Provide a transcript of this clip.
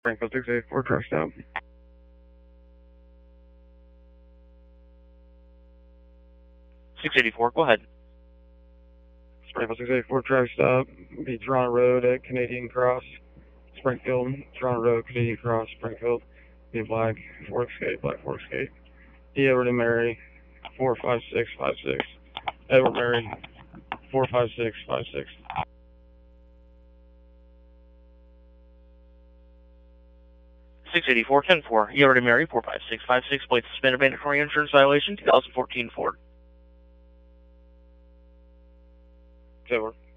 Springfield 684, truck stop. 684, go ahead. Springfield 684, truck stop. Be Toronto Road at Canadian Cross. Springfield, Toronto Road, Canadian Cross, Springfield. Be Black Forks Gate, Black Forks Gate. Edward and Mary, 45656. Edward Mary, 45656. Six 10-4. You already married 45656. Blade suspended mandatory insurance violation 2014 Ford. Edward.